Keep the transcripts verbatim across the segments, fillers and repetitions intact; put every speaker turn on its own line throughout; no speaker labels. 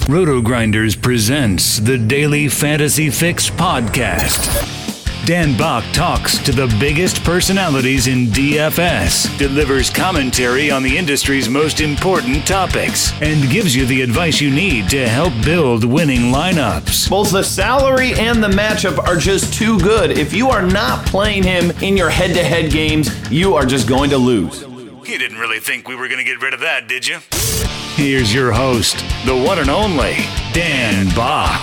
Roto-Grinders presents the Daily Fantasy Fix podcast. Dan Bach talks to the biggest personalities in D F S, delivers commentary on the industry's most important topics, and gives you the advice you need to help build winning lineups.
Both the salary and the matchup are just too good. If you are not playing him in your head-to-head games, you are just going to lose.
You didn't really think we were going to get rid of that, did you? Here's your host, the one and only Dan Bach.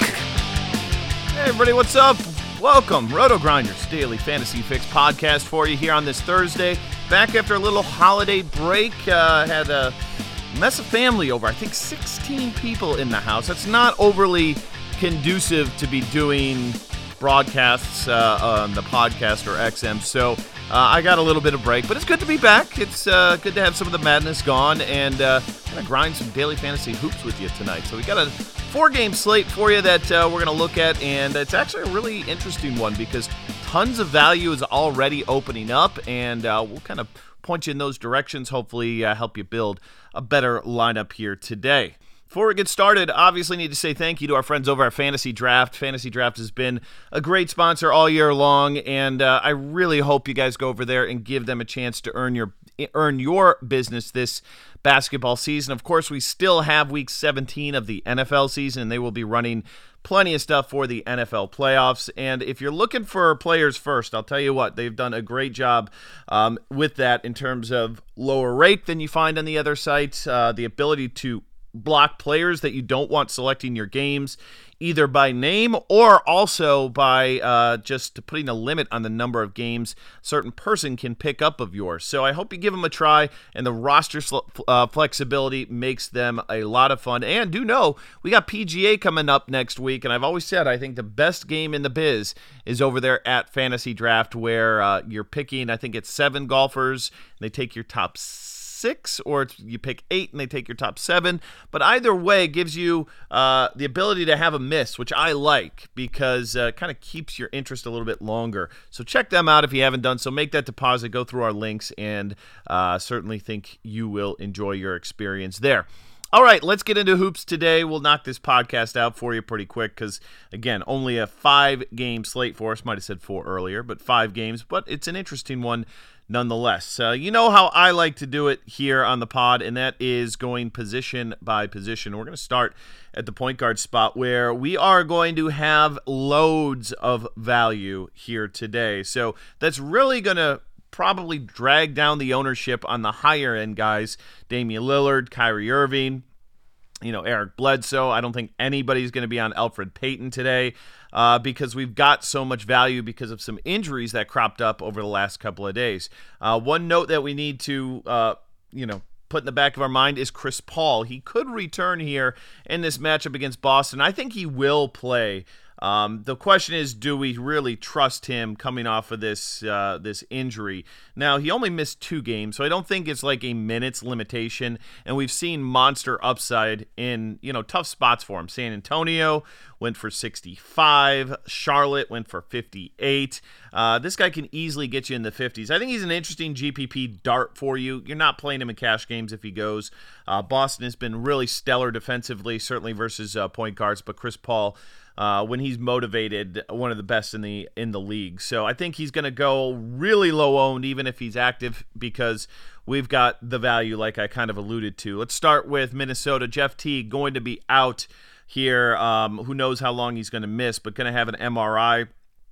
Hey everybody, what's up? Welcome, Roto-Grinders Daily Fantasy Fix podcast for you here on this Thursday. Back after a little holiday break, uh, had a mess of family over. I think sixteen people in the house. That's not overly conducive to be doing broadcasts uh, on the podcast or X M, so uh, I got a little bit of break, but it's good to be back. It's uh, good to have some of the madness gone, and uh, I'm going to grind some daily fantasy hoops with you tonight. So we got a four-game slate for you that uh, we're going to look at, and it's actually a really interesting one because tons of value is already opening up, and uh, we'll kind of point you in those directions, hopefully uh, help you build a better lineup here today. Before we get started, obviously need to say thank you to our friends over at Fantasy Draft. Fantasy Draft has been a great sponsor all year long, and uh, I really hope you guys go over there and give them a chance to earn your earn your business this basketball season. Of course, we still have week seventeen of the N F L season, and they will be running plenty of stuff for the N F L playoffs. And if you're looking for players first, I'll tell you what, they've done a great job um, with that in terms of lower rate than you find on the other sites, uh, the ability to block players that you don't want selecting your games, either by name or also by uh, just putting a limit on the number of games a certain person can pick up of yours. So I hope you give them a try, and the roster uh, flexibility makes them a lot of fun. And do know, we got P G A coming up next week, and I've always said I think the best game in the biz is over there at Fantasy Draft, where uh, you're picking, I think it's seven golfers, and they take your top six, or it's, you pick eight and they take your top seven. But either way, it gives you uh, the ability to have a miss, which I like because uh, it kind of keeps your interest a little bit longer. So check them out if you haven't done so. Make that deposit, go through our links, and uh, certainly think you will enjoy your experience there. All right, let's get into hoops today. We'll knock this podcast out for you pretty quick because, again, only a five-game slate for us. Might have said four earlier, but five games. But it's an interesting one nonetheless. Uh, you know how I like to do it here on the pod, and that is going position by position. We're going to start at the point guard spot where we are going to have loads of value here today. So that's really going to probably drag down the ownership on the higher end guys. Damian Lillard, Kyrie Irving, you know, Eric Bledsoe. I don't think anybody's going to be on Elfrid Payton today uh, because we've got so much value because of some injuries that cropped up over the last couple of days. Uh, one note that we need to, uh, you know, put in the back of our mind is Chris Paul. He could return here in this matchup against Boston. I think he will play. Um, the question is, do we really trust him coming off of this uh, this injury? Now, he only missed two games, so I don't think it's like a minutes limitation, and we've seen monster upside in, you know, tough spots for him. San Antonio went for sixty-five. Charlotte went for fifty-eight. Uh, this guy can easily get you in the fifties. I think he's an interesting G P P dart for you. You're not playing him in cash games if he goes. Uh, Boston has been really stellar defensively, certainly versus uh, point guards, but Chris Paul, Uh, when he's motivated, one of the best in the in the league. So I think he's going to go really low owned, even if he's active, because we've got the value like I kind of alluded to. Let's start with Minnesota. Jeff Teague going to be out here. Um, who knows how long he's going to miss, but going to have an M R I.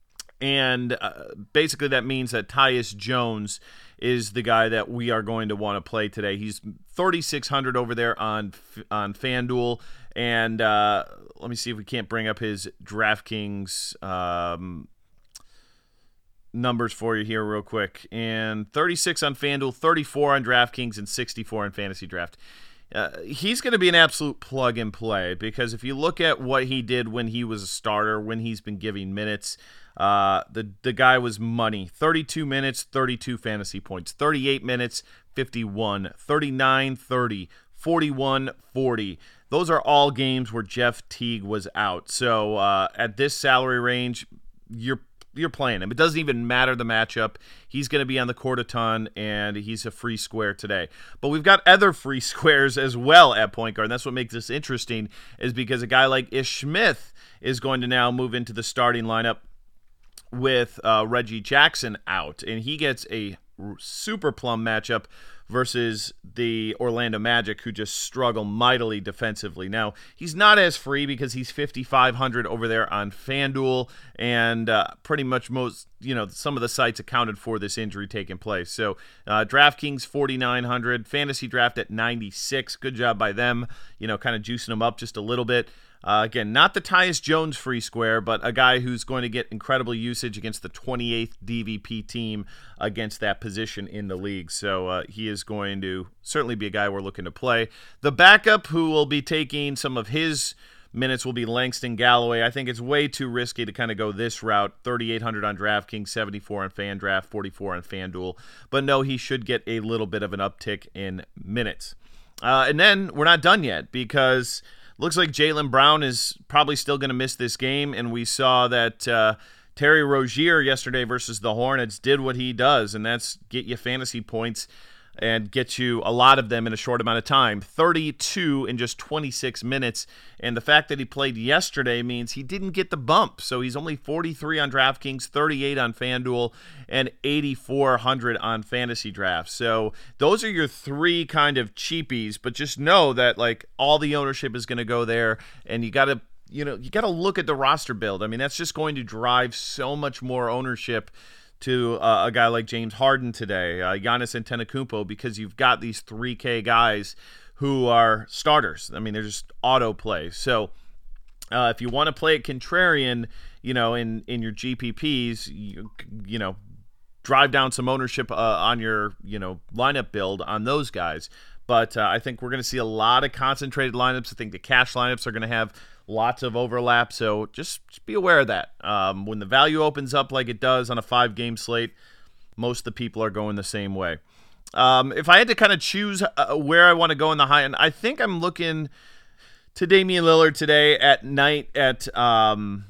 And uh, basically that means that Tyus Jones is the guy that we are going to want to play today. He's thirty-six hundred over there on on FanDuel. And uh, let me see if we can't bring up his DraftKings um, numbers for you here real quick. And thirty-six on FanDuel, thirty-four on DraftKings, and sixty-four on Fantasy Draft. Uh, he's going to be an absolute plug and play because if you look at what he did when he was a starter, when he's been giving minutes, uh, the, the guy was money. thirty-two minutes, thirty-two fantasy points. thirty-eight minutes, fifty-one. thirty-nine, thirty. forty-one, forty. Those are all games where Jeff Teague was out. So uh, at this salary range, you're you're playing him. It doesn't even matter the matchup. He's going to be on the court a ton, and he's a free square today. But we've got other free squares as well at point guard, and that's what makes this interesting, is because a guy like Ish Smith is going to now move into the starting lineup with uh, Reggie Jackson out, and he gets a super plum matchup versus the Orlando Magic, who just struggle mightily defensively. Now, he's not as free because he's fifty-five hundred over there on FanDuel, and uh, pretty much most, you know, some of the sites accounted for this injury taking place. So, uh, DraftKings forty-nine hundred, Fantasy Draft at ninety-six. Good job by them, you know, kind of juicing them up just a little bit. Uh, again, not the Tyus Jones free square, but a guy who's going to get incredible usage against the twenty-eighth D V P team against that position in the league. So uh, he is going to certainly be a guy we're looking to play. The backup who will be taking some of his minutes will be Langston Galloway. I think it's way too risky to kind of go this route. thirty-eight hundred on DraftKings, seventy-four on FanDraft, forty-four on FanDuel. But no, he should get a little bit of an uptick in minutes. Uh, and then we're not done yet, because looks like Jaylen Brown is probably still going to miss this game, and we saw that uh, Terry Rozier yesterday versus the Hornets did what he does, and that's get you fantasy points and get you a lot of them in a short amount of time. thirty-two in just twenty-six minutes, and the fact that he played yesterday means he didn't get the bump, so he's only forty-three on DraftKings, thirty-eight on FanDuel, and eighty-four hundred on Fantasy Draft. So those are your three kind of cheapies, but just know that like all the ownership is going to go there, and you got to you know you got to look at the roster build. I mean, that's just going to drive so much more ownership to uh, a guy like James Harden today, uh, Giannis Antetokounmpo, because you've got these three K guys who are starters. I mean, they're just auto play. So uh, if you want to play it contrarian, you know, in, in your G P Ps, you, you know, drive down some ownership uh, on your, you know, lineup build on those guys. But uh, I think we're going to see a lot of concentrated lineups. I think the cash lineups are going to have lots of overlap, so just, just be aware of that. Um, when the value opens up like it does on a five-game slate, most of the people are going the same way. Um, if I had to kind of choose uh, where I want to go in the high end, I think I'm looking to Damian Lillard today at night at um,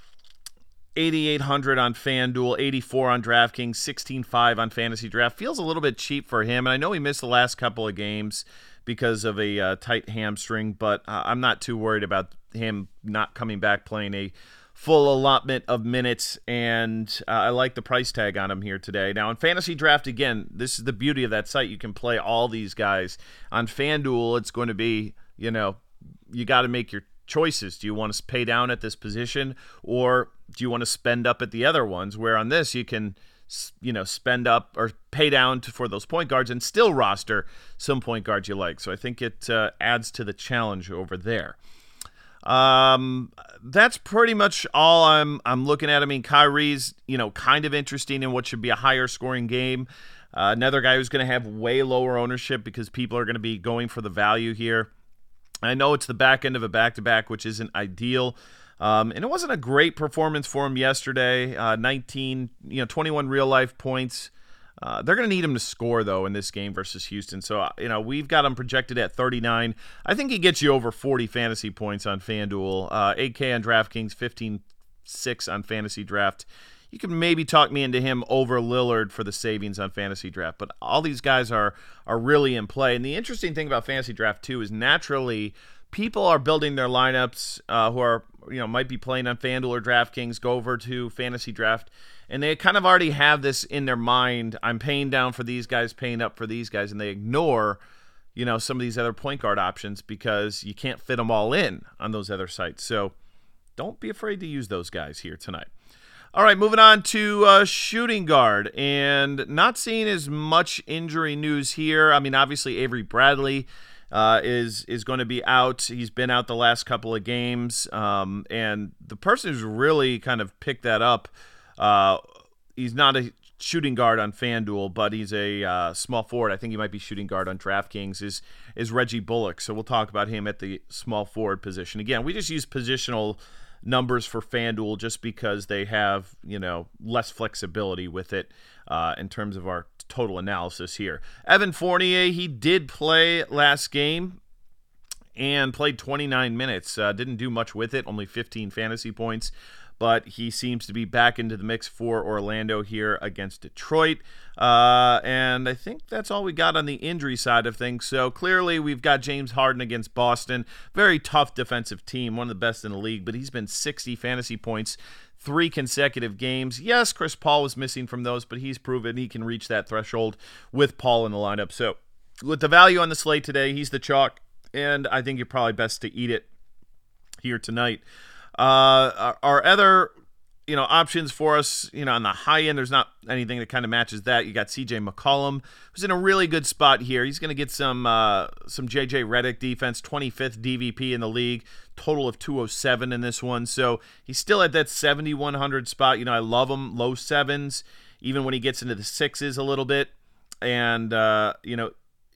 eighty-eight hundred on FanDuel, eighty-four on DraftKings, sixteen five on Fantasy Draft. Feels a little bit cheap for him, and I know he missed the last couple of games because of a uh, tight hamstring, but uh, I'm not too worried about him not coming back playing a full allotment of minutes, and uh, I like the price tag on him here today. Now, in Fantasy Draft, again, this is the beauty of that site. You can play all these guys. On FanDuel, it's going to be, you know, you got to make your choices. Do you want to pay down at this position, or do you want to spend up at the other ones, where on this you can, you know, spend up or pay down to, for those point guards and still roster some point guards you like. So I think it uh, adds to the challenge over there. Um, that's pretty much all I'm I'm looking at. I mean, Kyrie's, you know, kind of interesting in what should be a higher scoring game. Uh, another guy who's going to have way lower ownership because people are going to be going for the value here. I know it's the back end of a back-to-back, which isn't ideal. Um, and it wasn't a great performance for him yesterday. Uh, nineteen, you know, twenty-one real-life points. Uh, they're going to need him to score, though, in this game versus Houston. So, uh, you know, we've got him projected at thirty-nine. I think he gets you over forty fantasy points on FanDuel. Uh, eight K on DraftKings, fifteen six on Fantasy Draft. You can maybe talk me into him over Lillard for the savings on Fantasy Draft. But all these guys are are really in play. And the interesting thing about Fantasy Draft, too, is naturally people are building their lineups uh, who are, you know, might be playing on FanDuel or DraftKings, go over to Fantasy Draft, and they kind of already have this in their mind. I'm paying down for these guys, paying up for these guys, and they ignore, you know, some of these other point guard options because you can't fit them all in on those other sites. So don't be afraid to use those guys here tonight. All right, moving on to uh, shooting guard, and not seeing as much injury news here. I mean, obviously Avery Bradley uh, is is going to be out. He's been out the last couple of games, um, and the person who's really kind of picked that up, uh, he's not a shooting guard on FanDuel, but he's a uh, small forward. I think he might be shooting guard on DraftKings, is is Reggie Bullock. So we'll talk about him at the small forward position. Again, we just use positional numbers for FanDuel just because they have, you know, less flexibility with it uh, in terms of our total analysis here. Evan Fournier, he did play last game and played twenty-nine minutes. Uh, didn't do much with it, only fifteen fantasy points. but he seems to be back into the mix for Orlando here against Detroit. Uh, and I think that's all we got on the injury side of things. So clearly we've got James Harden against Boston. Very tough defensive team, one of the best in the league, but he's been sixty fantasy points three consecutive games. Yes, Chris Paul was missing from those, but he's proven he can reach that threshold with Paul in the lineup. So with the value on the slate today, he's the chalk, and I think you're probably best to eat it here tonight. Uh, our, our other, you know, options for us, you know, on the high end, there's not anything that kind of matches that. You got C J McCollum, who's in a really good spot here. He's going to get some uh, some J J Redick defense, twenty-fifth D V P in the league, total of two oh seven in this one. So he's still at that seventy-one hundred spot. You know, I love him, low sevens, even when he gets into the sixes a little bit. And, uh, you know,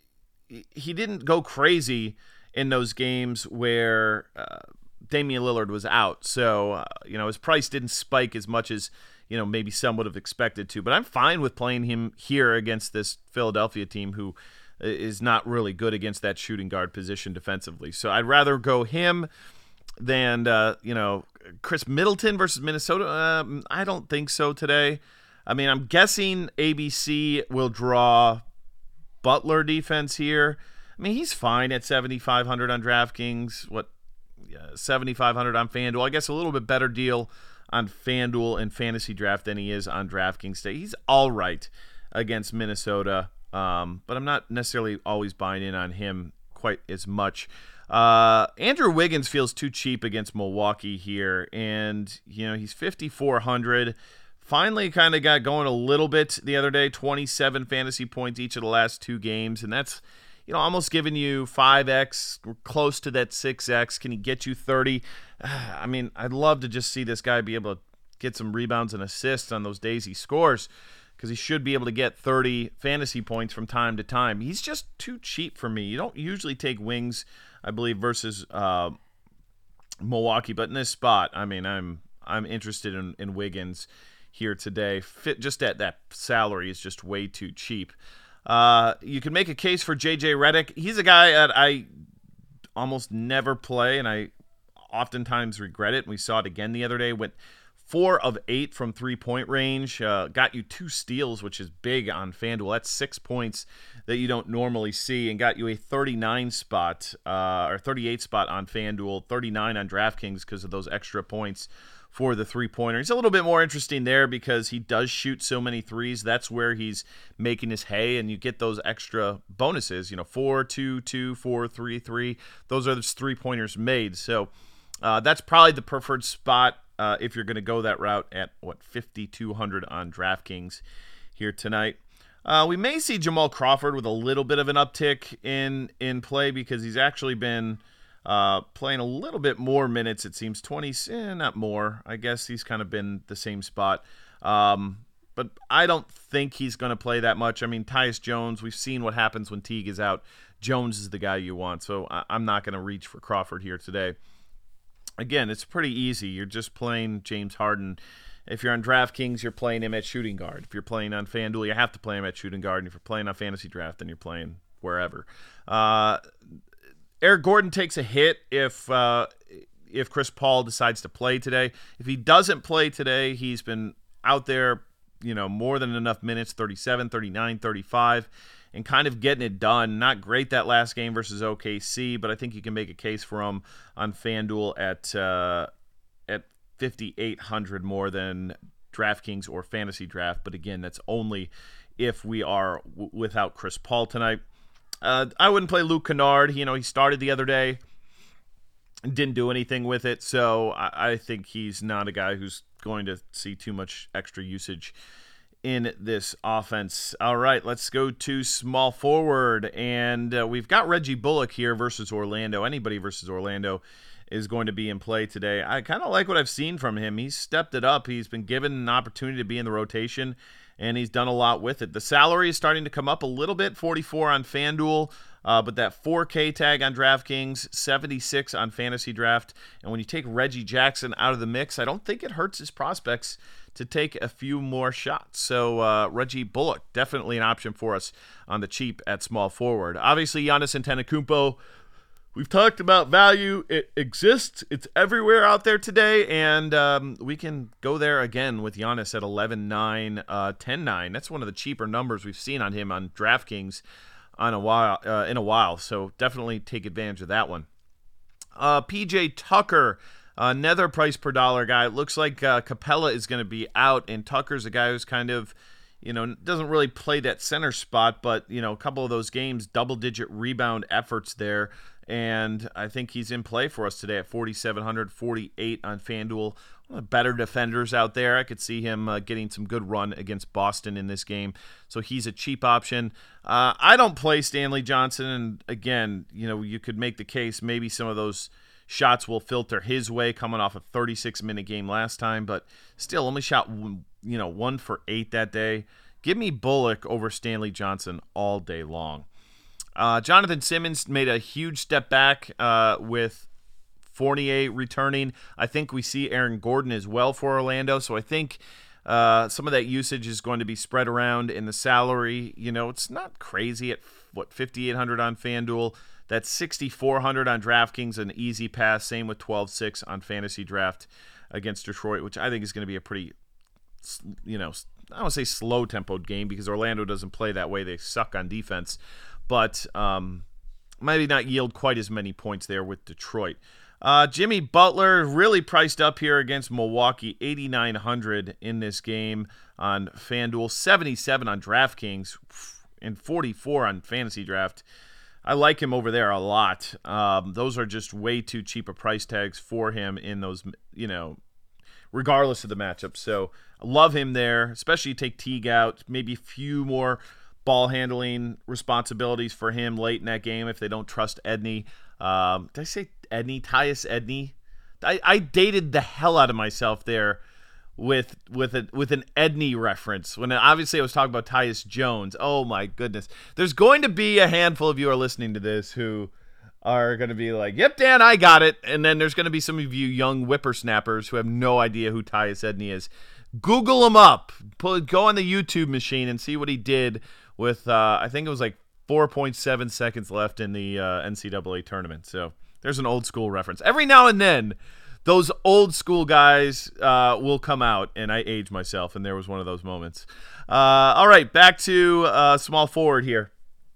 he didn't go crazy in those games where uh, Damian Lillard was out. So, uh, you know, his price didn't spike as much as, you know, maybe some would have expected to. But I'm fine with playing him here against this Philadelphia team who is not really good against that shooting guard position defensively. So I'd rather go him than, uh, you know, Chris Middleton versus Minnesota. Um, I don't think so today. I mean, I'm guessing A B C will draw Butler defense here. I mean, he's fine at seventy-five hundred on DraftKings. What, yeah, seventy-five hundred on FanDuel. I guess a little bit better deal on FanDuel and Fantasy Draft than he is on DraftKings today. He's all right against Minnesota, um, but I'm not necessarily always buying in on him quite as much. Uh, Andrew Wiggins feels too cheap against Milwaukee here, and you know he's fifty-four hundred. Finally kind of got going a little bit the other day, twenty-seven fantasy points each of the last two games, and that's, you know, almost giving you five X, close to that six X. Can he get you thirty? I mean, I'd love to just see this guy be able to get some rebounds and assists on those days he scores, because he should be able to get thirty fantasy points from time to time. He's just too cheap for me. You don't usually take wings, I believe, versus uh, Milwaukee, but in this spot, I mean, I'm I'm interested in, in Wiggins here today. Fit just at that salary is just way too cheap. Uh, you can make a case for J J Redick. He's a guy that I almost never play, and I oftentimes regret it. We saw it again the other day. Went four of eight from three-point range. Uh, got you two steals, which is big on FanDuel. That's six points that you don't normally see, and got you a thirty-nine spot, uh, or thirty-eight spot on FanDuel, thirty-nine on DraftKings because of those extra points for the three-pointer. He's a little bit more interesting there because he does shoot so many threes. That's where he's making his hay, and you get those extra bonuses, you know, four, two, two, four, three, three. Those are the three-pointers made. So uh, that's probably the preferred spot uh, if you're going to go that route at, what, fifty-two hundred on DraftKings here tonight. Uh, we may see Jamal Crawford with a little bit of an uptick in, in play because he's actually been Uh, playing a little bit more minutes, it seems. twenty, eh, not more. I guess he's kind of been the same spot. Um, but I don't think he's going to play that much. I mean, Tyus Jones, we've seen what happens when Teague is out. Jones is the guy you want, so I- I'm not going to reach for Crawford here today. Again, it's pretty easy. You're just playing James Harden. If you're on DraftKings, you're playing him at shooting guard. If you're playing on FanDuel, you have to play him at shooting guard. And if you're playing on Fantasy Draft, then you're playing wherever. Uh Eric Gordon takes a hit if uh, if Chris Paul decides to play today. If he doesn't play today, he's been out there, you know, more than enough minutes, thirty-seven, thirty-nine, thirty-five, and kind of getting it done. Not great that last game versus O K C, but I think you can make a case for him on FanDuel at uh, at fifty-eight hundred more than DraftKings or Fantasy Draft. But again, that's only if we are w- without Chris Paul tonight. Uh, I wouldn't play Luke Kennard. You know, he started the other day and didn't do anything with it, so I, I think he's not a guy who's going to see too much extra usage in this offense. All right, let's go to small forward, and uh, we've got Reggie Bullock here versus Orlando. Anybody versus Orlando is going to be in play today. I kind of like what I've seen from him. He's stepped it up. He's been given an opportunity to be in the rotation, and he's done a lot with it. The salary is starting to come up a little bit, forty-four on FanDuel, uh, but that four K tag on DraftKings, seventy-six on Fantasy Draft. And when you take Reggie Jackson out of the mix, I don't think it hurts his prospects to take a few more shots. So uh, Reggie Bullock, definitely an option for us on the cheap at small forward. Obviously, Giannis Antetokounmpo we've talked about value. It exists. It's everywhere out there today, and um, we can go there again with Giannis at eleven nine, uh, ten nine. That's one of the cheaper numbers we've seen on him on DraftKings on a while, uh, in a while, so definitely take advantage of that one. Uh, P J Tucker, another price per dollar guy. It looks like uh, Capella is going to be out, and Tucker's a guy who's kind of, you know, doesn't really play that center spot, but, you know, a couple of those games, double-digit rebound efforts there, and I think he's in play for us today at forty-seven hundred, forty-eight on FanDuel. One of the better defenders out there. I could see him uh, getting some good run against Boston in this game, so he's a cheap option. Uh, I don't play Stanley Johnson, and again, you know, you could make the case maybe some of those shots will filter his way coming off a thirty-six minute game last time, but still only shot, you know, one for eight that day. Give me Bullock over Stanley Johnson all day long. Uh, Jonathan Simmons made a huge step back uh, with Fournier returning. I think we see Aaron Gordon as well for Orlando, so I think uh, some of that usage is going to be spread around in the salary. You know, it's not crazy at, what, fifty-eight hundred on FanDuel. That's sixty-four hundred on DraftKings, an easy pass. Same with twelve six on Fantasy Draft against Detroit, which I think is going to be a pretty, you know, I don't want to say slow-tempoed game because Orlando doesn't play that way. They suck on defense, but um, maybe not yield quite as many points there with Detroit. Uh, Jimmy Butler really priced up here against Milwaukee, eighty-nine hundred in this game on FanDuel, seventy-seven on DraftKings, and forty-four on Fantasy Draft. I like him over there a lot. Um, those are just way too cheap a price tags for him in those, you know, regardless of the matchup. So I love him there, especially take Teague out, maybe a few more ball handling responsibilities for him late in that game if they don't trust Edney. Um, did I say Edney? Tyus Edney? I, I dated the hell out of myself there with with a, with an Edney reference when obviously I was talking about Tyus Jones. Oh my goodness. There's going to be a handful of you who are listening to this who are going to be like, yep, Dan, I got it. And then there's going to be some of you young whippersnappers who have no idea who Tyus Edney is. Google him up. Pull, go on the YouTube machine and see what he did with, uh, I think it was like four point seven seconds left in the uh, N C double A tournament. So there's an old school reference. Every now and then, those old school guys uh, will come out, and I age myself, and there was one of those moments. Uh, all right, back to uh, small forward here.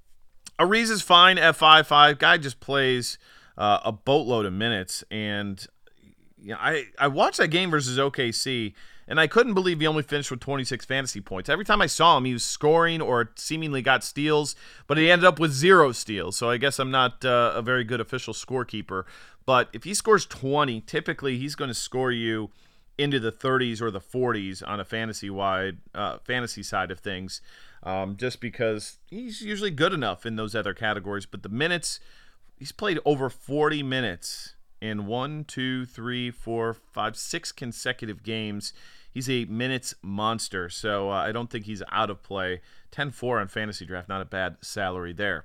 Ariz is fine at five five. Guy just plays uh, a boatload of minutes, and you know, I, I watched that game versus O K C, and I couldn't believe he only finished with twenty-six fantasy points. Every time I saw him, he was scoring or seemingly got steals, but he ended up with zero steals, so I guess I'm not uh, a very good official scorekeeper. But if he scores twenty, typically he's going to score you into the thirties or the forties on a fantasy-wide uh, fantasy side of things, um, just because he's usually good enough in those other categories. But the minutes, he's played over forty minutes in one, two, three, four, five, six consecutive games. He's a minutes monster, so uh, I don't think he's out of play. ten four on Fantasy Draft, not a bad salary there.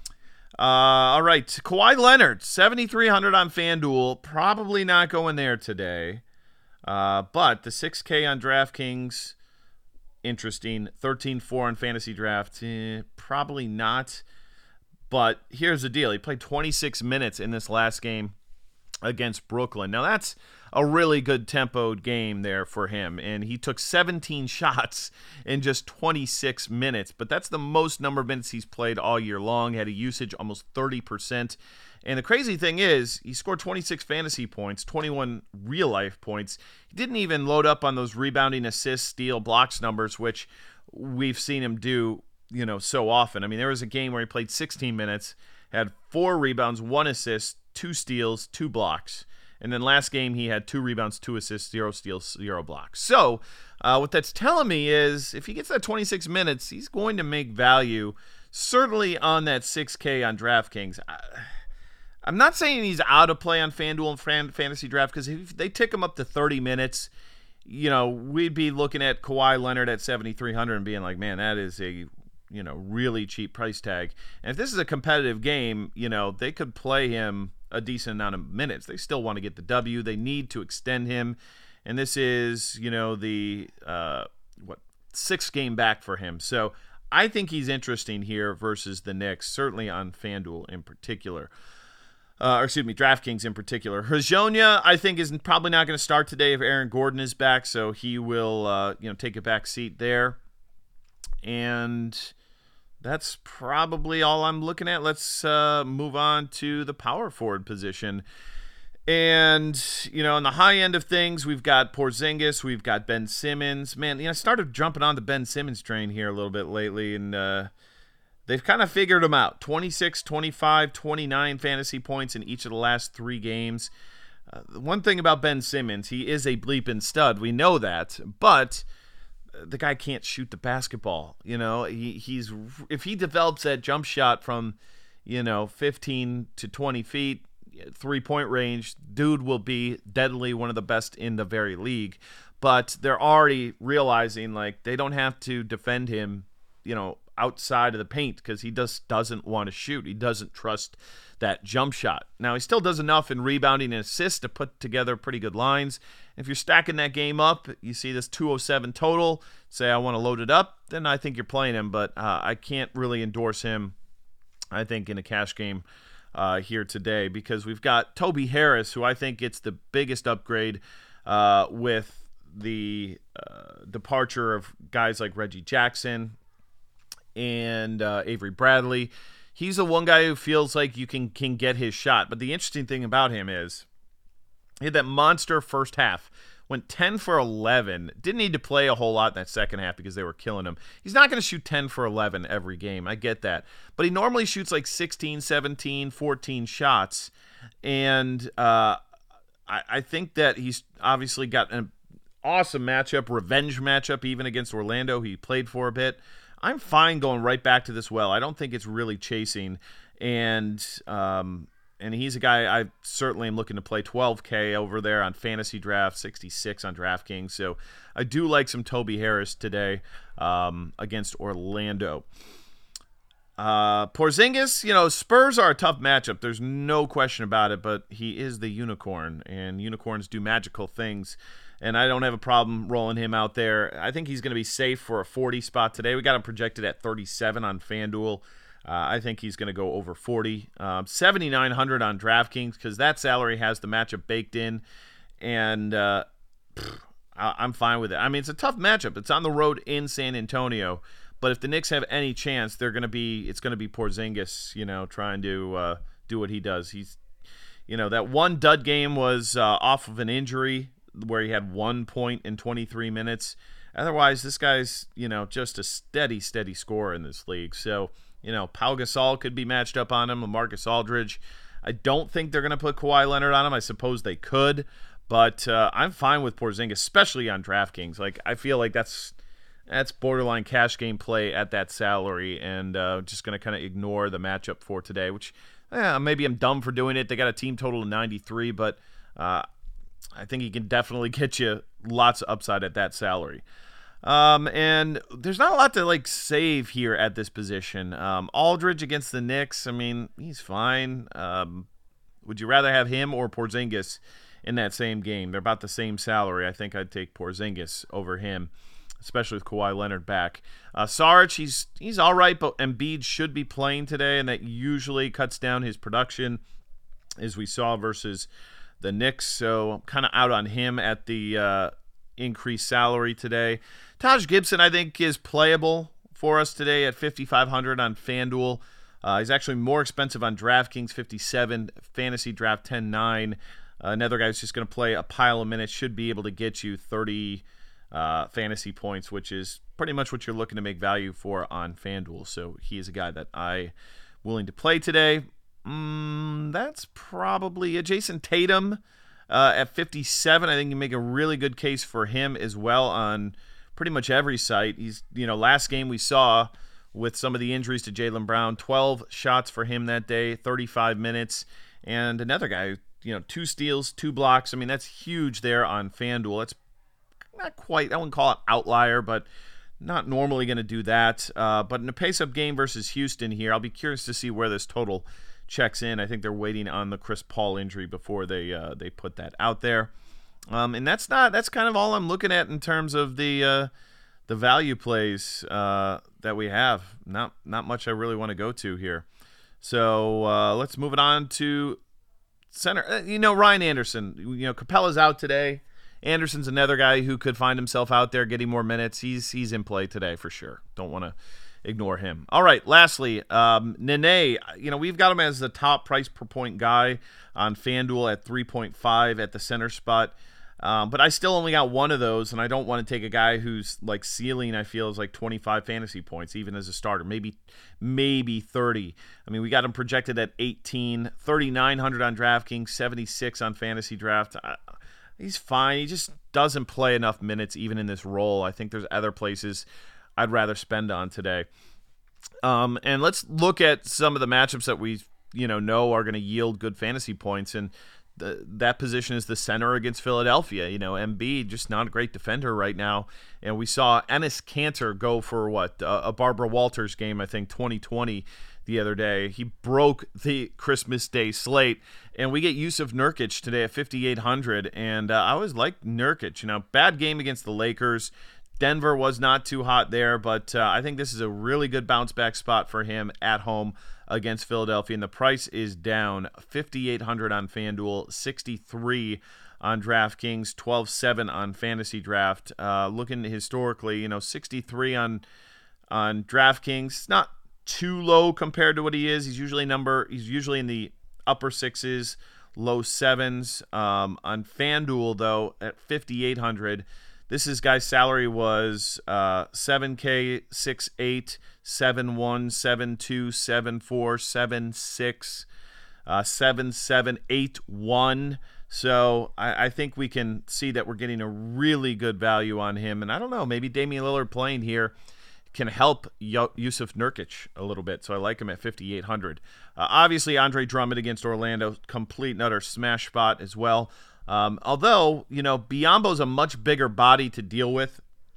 Uh, all right, Kawhi Leonard, seventy-three hundred on FanDuel. Probably not going there today. Uh, but the six K on DraftKings, interesting. thirteen four on Fantasy Draft, eh, probably not. But here's the deal. He played twenty-six minutes in this last game against Brooklyn. Now, that's a really good tempoed game there for him, and he took seventeen shots in just twenty-six minutes, but that's the most number of minutes he's played all year long. He had a usage almost thirty percent, and the crazy thing is he scored twenty-six fantasy points, twenty-one real-life points. He didn't even load up on those rebounding, assists, steal, blocks numbers, which we've seen him do, you know, so often. I mean, there was a game where he played sixteen minutes, had four rebounds, one assist, two steals, two blocks. And then last game, he had two rebounds, two assists, zero steals, zero blocks. So uh, what that's telling me is if he gets that twenty-six minutes, he's going to make value, certainly on that six K on DraftKings. I, I'm not saying he's out of play on FanDuel and fan, Fantasy Draft, because if they tick him up to thirty minutes, you know, we'd be looking at Kawhi Leonard at seventy-three hundred and being like, man, that is a, you know, really cheap price tag. And if this is a competitive game, you know, they could play him a decent amount of minutes. They still want to get the W. They need to extend him. And this is, you know, the, uh, what, sixth game back for him. So I think he's interesting here versus the Knicks, certainly on FanDuel in particular. Uh, or excuse me, DraftKings in particular. Hezonja, I think, is probably not going to start today if Aaron Gordon is back, so he will, uh, you know, take a back seat there. And that's probably all I'm looking at. Let's uh, move on to the power forward position. And, you know, on the high end of things, we've got Porzingis, we've got Ben Simmons. Man, you know, I started jumping on the Ben Simmons train here a little bit lately, and uh, they've kind of figured him out. twenty-six, twenty-five, twenty-nine fantasy points in each of the last three games. Uh, one thing about Ben Simmons, he is a bleeping stud. We know that, but the guy can't shoot the basketball. You know, he he's if he develops that jump shot from, you know, fifteen to twenty feet, three-point range, dude will be deadly one of the best in the very league. But they're already realizing, like, they don't have to defend him, you know, outside of the paint because he just doesn't want to shoot. He doesn't trust that jump shot. Now, he still does enough in rebounding and assists to put together pretty good lines. If you're stacking that game up, you see this two oh seven total, say I want to load it up, then I think you're playing him. But uh, I can't really endorse him, I think, in a cash game uh, here today because we've got Toby Harris, who I think gets the biggest upgrade uh, with the uh, departure of guys like Reggie Jackson and uh, Avery Bradley. He's the one guy who feels like you can can get his shot. But the interesting thing about him is he had that monster first half, went ten for eleven, didn't need to play a whole lot in that second half because they were killing him. He's not going to shoot ten for eleven every game. I get that. But he normally shoots like sixteen, seventeen, fourteen shots. And uh, I, I think that he's obviously got an awesome matchup, revenge matchup even against Orlando. He played for a bit. I'm fine going right back to this well. I don't think it's really chasing. And um, and he's a guy I certainly am looking to play twelve K over there on Fantasy Draft, sixty-six on DraftKings. So I do like some Toby Harris today um, against Orlando. Uh, Porzingis, you know, Spurs are a tough matchup. There's no question about it, but he is the unicorn, and unicorns do magical things. And I don't have a problem rolling him out there. I think he's going to be safe for a forty spot today. We got him projected at thirty-seven on FanDuel. Uh, I think he's going to go over forty. Um, seventy-nine hundred on DraftKings because that salary has the matchup baked in. And uh, pff, I- I'm fine with it. I mean, it's a tough matchup. It's on the road in San Antonio. But if the Knicks have any chance, they're going to be. It's going to be Porzingis, you know, trying to uh, do what he does. He's, you know, that one dud game was uh, off of an injury where he had one point in twenty-three minutes. Otherwise, this guy's, you know, just a steady, steady scorer in this league. So, you know, Pau Gasol could be matched up on him, LaMarcus Aldridge. I don't think they're going to put Kawhi Leonard on him. I suppose they could, but uh, I'm fine with Porzingis, especially on DraftKings. Like, I feel like that's that's borderline cash game play at that salary, and uh, just going to kind of ignore the matchup for today, which eh, maybe I'm dumb for doing it. They got a team total of ninety-three, but uh, I think he can definitely get you lots of upside at that salary. Um, and there's not a lot to, like, save here at this position. Um, Aldridge against the Knicks, I mean, he's fine. Um, would you rather have him or Porzingis in that same game? They're about the same salary. I think I'd take Porzingis over him, especially with Kawhi Leonard back. Uh, Saric, he's, he's all right, but Embiid should be playing today, and that usually cuts down his production, as we saw versus the Knicks, so I'm kind of out on him at the uh, increased salary today. Taj Gibson, I think, is playable for us today at fifty-five hundred on FanDuel. Uh, he's actually more expensive on DraftKings, fifty-seven, Fantasy Draft ten nine. Uh, another guy who's just going to play a pile of minutes, should be able to get you thirty uh, fantasy points, which is pretty much what you're looking to make value for on FanDuel. So he is a guy that I'm willing to play today. Mm, that's probably it. Jason Tatum uh, at fifty-seven. I think you make a really good case for him as well on pretty much every site. He's, you know, last game we saw with some of the injuries to Jaylen Brown, twelve shots for him that day, thirty-five minutes. And another guy, you know, two steals, two blocks. I mean, that's huge there on FanDuel. That's not quite, I wouldn't call it outlier, but not normally going to do that. Uh, but in a pace-up game versus Houston here, I'll be curious to see where this total checks in. I think they're waiting on the Chris Paul injury before they uh, they put that out there. Um, and that's not that's kind of all I'm looking at in terms of the uh, the value plays uh, that we have. Not not much I really want to go to here. So uh, let's move it on to center, you know, Ryan Anderson, you know, Capella's out today. Anderson's another guy who could find himself out there getting more minutes. He's he's in play today for sure. Don't want to ignore him. All right, lastly, um, Nene, you know, we've got him as the top price per point guy on FanDuel at three point five at the center spot. Um, but I still only got one of those, and I don't want to take a guy who's like ceiling, I feel, is like twenty-five fantasy points, even as a starter, maybe maybe thirty. I mean, we got him projected at eighteen, thirty-nine hundred on DraftKings, seventy-six on Fantasy Draft. I, he's fine. He just doesn't play enough minutes, even in this role. I think there's other places I'd rather spend on today. Um, and let's look at some of the matchups that we you know know are going to yield good fantasy points, and The, that position is the center against Philadelphia. You know, Embiid, just not a great defender right now. And we saw Enes Kanter go for, what, a, a Barbara Walters game, I think, twenty twenty the other day. He broke the Christmas Day slate. And we get Yusuf Nurkic today at fifty-eight hundred. And uh, I always liked Nurkic. You know, bad game against the Lakers. Denver was not too hot there, but uh, I think this is a really good bounce-back spot for him at home against Philadelphia, and the price is down fifty-eight hundred on FanDuel, sixty-three on DraftKings, twelve seven on Fantasy Draft. Uh, looking historically, you know, sixty-three on on DraftKings, not too low compared to what he is. He's usually number he's usually in the upper sixes, low sevens. Um, on FanDuel though, at fifty-eight hundred. This is guy's salary was uh, seven K, six eight, seven one, seven two, seven four, seven six, uh, seven seven, eight one. So I, I think we can see that we're getting a really good value on him. And I don't know, maybe Damian Lillard playing here can help Yusuf Nurkic a little bit. So I like him at fifty-eight hundred. Uh, obviously, Andre Drummond against Orlando, complete and utter smash spot as well. Um, although, you know, Biyombo's a much bigger body to deal with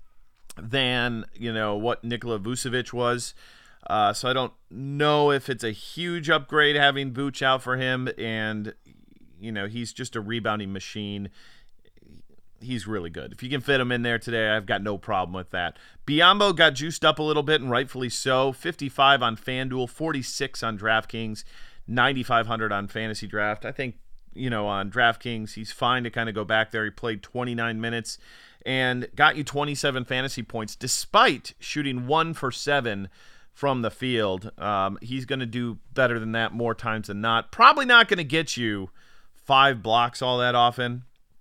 than, you know, what Nikola Vucevic was. Uh, so I don't know if it's a huge upgrade having Vuce out for him. And, you know, he's just a rebounding machine. He's really good. If you can fit him in there today, I've got no problem with that. Biyombo got juiced up a little bit, and rightfully so. fifty-five on FanDuel, forty-six on DraftKings, ninety-five hundred on Fantasy Draft. I think, you know, on DraftKings, he's fine to kind of go back there. He played twenty-nine minutes and got you twenty-seven fantasy points despite shooting one for seven from the field. Um, he's going to do better than that more times than not. Probably not going to get you five blocks all that often,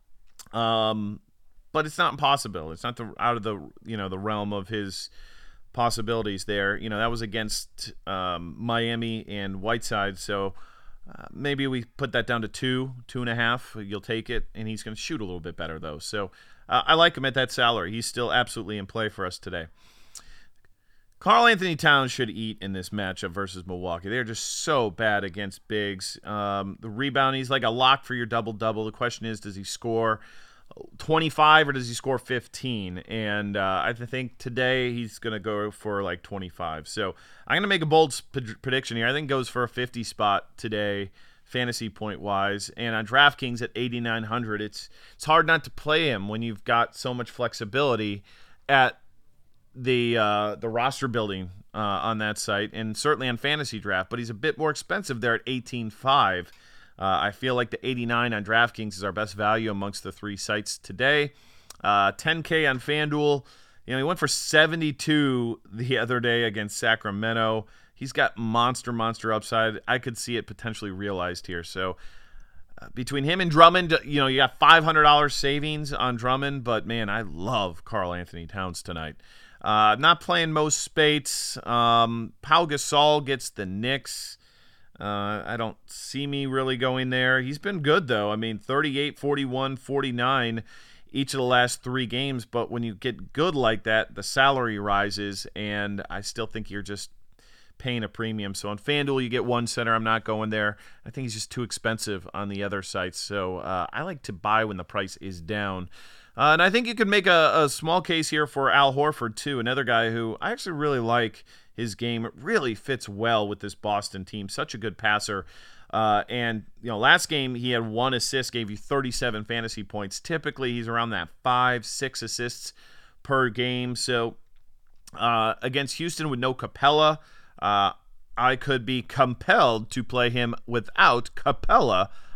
um, but it's not impossible. It's not the, out of the you know the realm of his possibilities there. You know, that was against um, Miami and Whiteside, so Uh, maybe we put that down to two, two and a half. You'll take it, and he's going to shoot a little bit better, though. So uh, I like him at that salary. He's still absolutely in play for us today. Karl Anthony Towns should eat in this matchup versus Milwaukee. They're just so bad against bigs. Um, the rebound, he's like a lock for your double-double. The question is, does he score twenty-five or does he score fifteen? And uh, I think today he's going to go for like twenty-five. So I'm going to make a bold sp- prediction here. I think goes for a fifty spot today, fantasy point wise. And on DraftKings at eighty-nine hundred, it's it's hard not to play him when you've got so much flexibility at the uh, the roster building uh, on that site, and certainly on Fantasy Draft. But he's a bit more expensive there at eighteen five. Uh, I feel like the eighty-nine on DraftKings is our best value amongst the three sites today. Uh, ten K on FanDuel. You know, he went for seventy-two the other day against Sacramento. He's got monster, monster upside. I could see it potentially realized here. So uh, between him and Drummond, you know, you got five hundred dollars savings on Drummond. But, man, I love Karl Anthony Towns tonight. Uh, not playing most Spates. Um, Pau Gasol gets the Knicks. Uh, I don't see me really going there. He's been good, though. I mean, thirty-eight, forty-one, forty-nine each of the last three games. But when you get good like that, the salary rises, and I still think you're just paying a premium. So on FanDuel, you get one center. I'm not going there. I think he's just too expensive on the other sites. So uh, I like to buy when the price is down. Uh, and I think you could make a, a small case here for Al Horford, too, another guy who I actually really like. His game really fits well with this Boston team. Such a good passer. Uh, and, you know, last game he had one assist, gave you thirty-seven fantasy points. Typically he's around that five, six assists per game. So uh, against Houston with no Capella, uh, I could be compelled to play him without Capella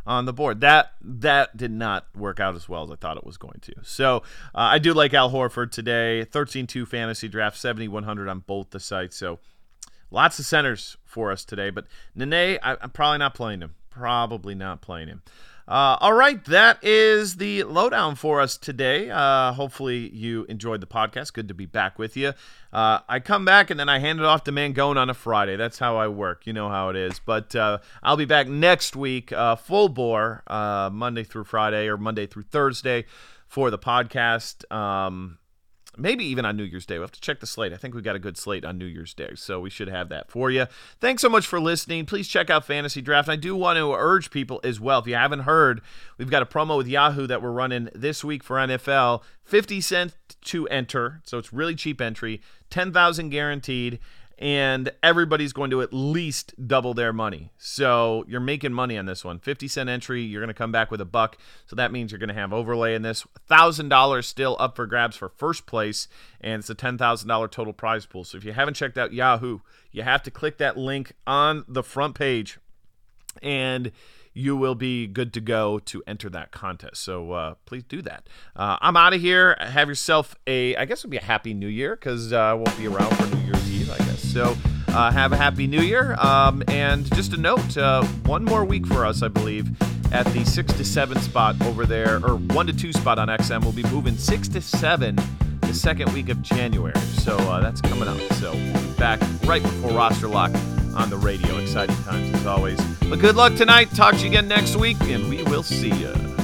on the board. That that did not work out as well as I thought it was going to. So uh, I do like Al Horford today. thirteen two fantasy draft, seventy-one hundred on both the sites. So lots of centers for us today. But Nene, I, I'm probably not playing him. Probably not playing him. Uh, all right, that is the lowdown for us today. Uh, hopefully you enjoyed the podcast. Good to be back with you. Uh, I come back and then I hand it off to Mangone on a Friday. That's how I work. You know how it is. But uh, I'll be back next week, uh, full bore, uh, Monday through Friday or Monday through Thursday for the podcast. Um, maybe even on New Year's Day. We'll have to check the slate. I think we've got a good slate on New Year's Day, so we should have that for you. Thanks so much for listening. Please check out Fantasy Draft. I do want to urge people as well, if you haven't heard, we've got a promo with Yahoo that we're running this week for N F L. fifty cents to enter, so it's really cheap entry, ten thousand guaranteed, and everybody's going to at least double their money. So you're making money on this one. fifty cent entry, you're going to come back with a buck. So that means you're going to have overlay in this. one thousand dollars still up for grabs for first place, and it's a ten thousand dollars total prize pool. So if you haven't checked out Yahoo, you have to click that link on the front page, and you will be good to go to enter that contest. So uh, please do that. Uh, I'm out of here. Have yourself a, I guess it would be a happy new year, because uh, I won't be around for New Year's Eve, I guess. So uh, have a happy new year. Um, and just a note, uh, one more week for us, I believe, at the six to seven spot over there, or one to two spot on X M. We'll be moving six to seven the second week of January. So uh, that's coming up. So we'll be back right before roster lock on the radio. Exciting times as always. But good luck tonight. Talk to you again next week, and we will see you.